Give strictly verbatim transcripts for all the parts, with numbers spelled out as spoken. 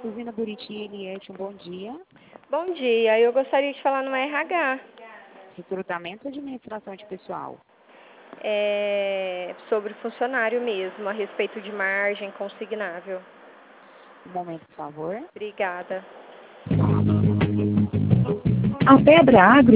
Usina Buriti, Eliette, um bom dia. Bom dia, eu gostaria de falar no R H. Recrutamento ou administração de pessoal? É sobre funcionário mesmo, a respeito de margem consignável. Um momento, por favor. Obrigada. A Pedra Agro.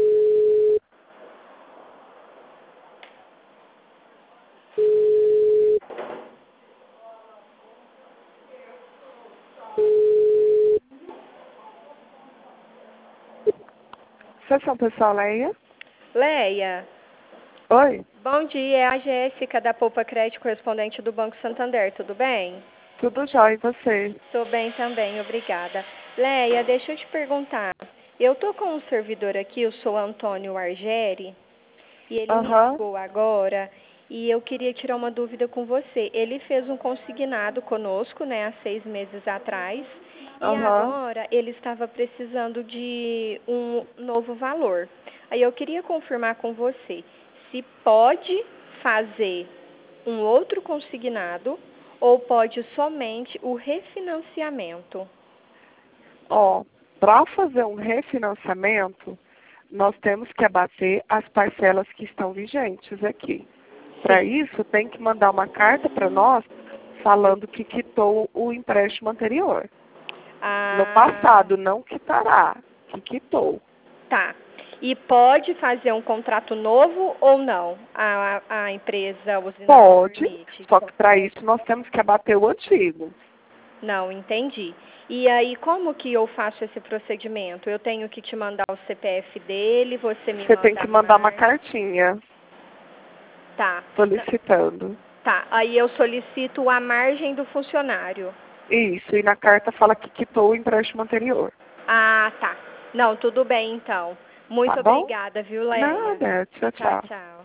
Sessão pessoal, Leia. Leia, Oi, bom dia, é a Jéssica da Poupa Crédito, correspondente do Banco Santander, tudo bem? tudo jóia, e você? Estou bem também, obrigada. Leia, deixa eu te perguntar, eu tô com um servidor aqui, eu sou Antônio Argeri, e ele me Aham, ligou agora e eu queria tirar uma dúvida com você. Ele fez um consignado conosco, né, há seis meses atrás, e aham. agora ele estava precisando de um novo valor. Aí eu queria confirmar com você se pode fazer um outro consignado ou pode somente o refinanciamento. Ó, para fazer um refinanciamento, nós temos que abater as parcelas que estão vigentes aqui. Para Sim. isso, tem que mandar uma carta para nós falando que quitou o empréstimo anterior. No Ah, passado, não quitará, que quitou. tá. E pode fazer um contrato novo ou não? A, a, a empresa, a usina não Pode, permite? só que para isso nós temos que abater o antigo. Não, entendi. E aí, como que eu faço esse procedimento? Eu tenho que te mandar o C P F dele, você me Você tem manda que a mandar uma margem. cartinha Tá. solicitando. Tá. Aí eu solicito a margem do funcionário. Isso, e na carta fala que quitou o empréstimo anterior. Ah, tá. Não, tudo bem então. Muito Tá bom? obrigada, viu, Leia? Nada. Tchau, Tchau, tchau. tchau.